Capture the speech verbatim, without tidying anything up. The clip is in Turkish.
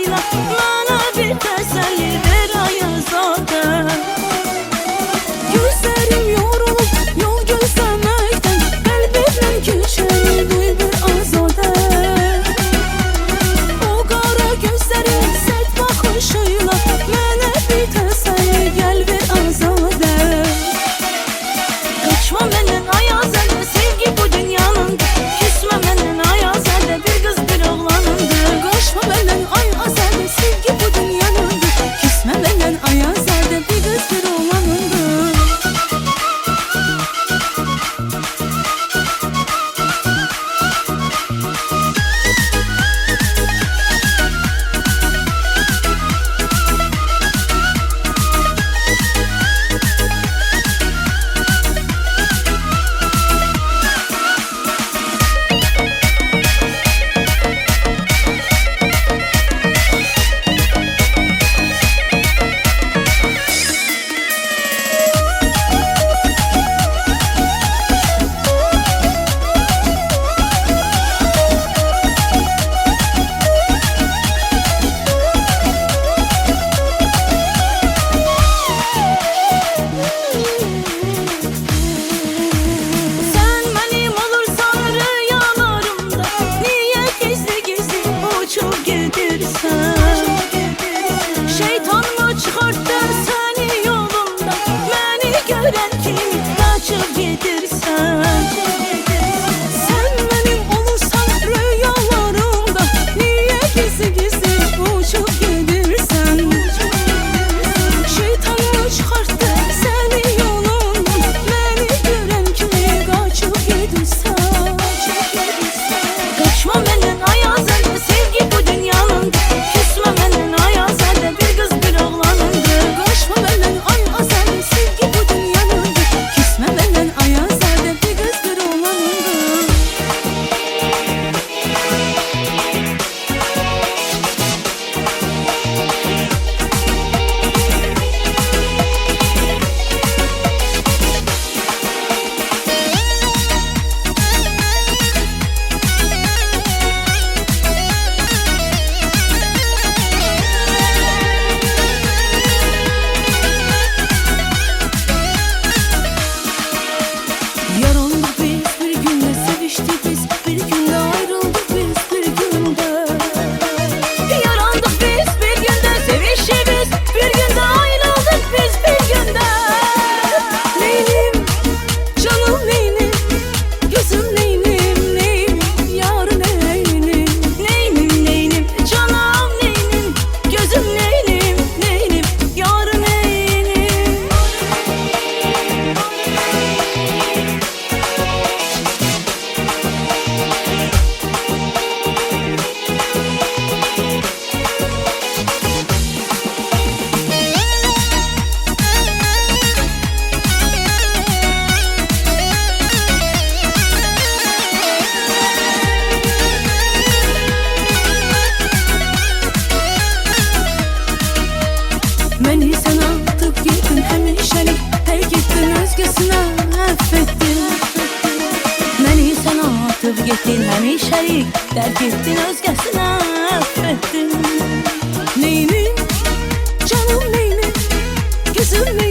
başıyla bana bir teselli ver Ayazadə. Gözlerim yorulup yol gözlemekten, kalbimden geçeni duy bir Azadə. O kara gözlerin sert bakışıyla bana bir teselli gel bir Azadə. Kaçma benden Ayazadə, sevgi bu dünyanın. Küsme benden Ayazadə, bir kız bir oğlanındır. Kaçma benden Ayazadə, sevgi bu dünyanın. Küsme benden Ayazadə, bir kız bir oğlanındır. Sen benim olursan rüyalarımda, niye gizli gizli uçup gidersen? Şeytan mı çıkarttı seni yolumda, beni gören kimi kaçıp gidersen? Sen benim olursan rüyalarımda, niye gizli gizli uçup gidersen? Şeytan mı çıkarttı seni yolumdan, beni gören kimi kaçıp gidersen? Kaçma benden Ayazadə, sevgi bu dünyanın. Küsme benden Ayazadə, bir kız bir oğlanındır. Kaçma benden Ayazadə, sevgi bu dünyanın. Küsme benden Ayazadə, bir kız bir oğlanındır. Yarandık biz bir günde, seviştik biz bir günde, ayrıldık biz bir günde. Yarandık biz bir günde, seviştik biz bir günde, ayrıldık biz bir günde. Neynim, canım neynim, gözüm neynim, neynim, yar neynim. Neynim, neynim, canım neynim, gözüm neynim, neynim, yar neynim. Beni sen atıp gittin hemşerik, terk ettin özgesine affettin. Beni sen atıp gittin hemşerik, terk ettin özgesine affettin. Neynim, canım neynim, gözüm neynim.